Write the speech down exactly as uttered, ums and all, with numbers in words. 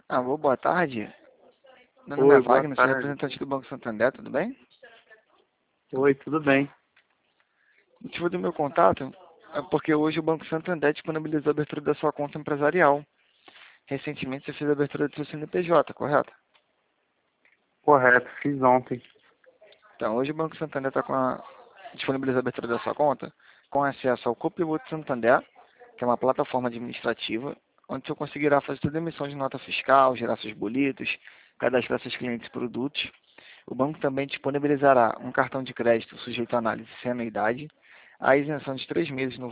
Alô, boa tarde. Meu nome é Oi, boa Wagner, sou tarde. representante do Banco Santander, tudo bem? Oi, tudo bem? O motivo do meu contato é porque hoje o Banco Santander disponibilizou a abertura da sua conta empresarial. Recentemente você fez a abertura do seu C N P J, correto? Correto, fiz ontem. Então, hoje o Banco Santander está com a disponibilizou a abertura da sua conta com acesso ao Copiloto Santander, que é uma plataforma administrativa, onde você conseguirá fazer toda a emissão de nota fiscal, gerar seus boletos, cadastrar seus clientes e produtos. O banco também disponibilizará um cartão de crédito sujeito à análise sem anuidade, a isenção de três meses no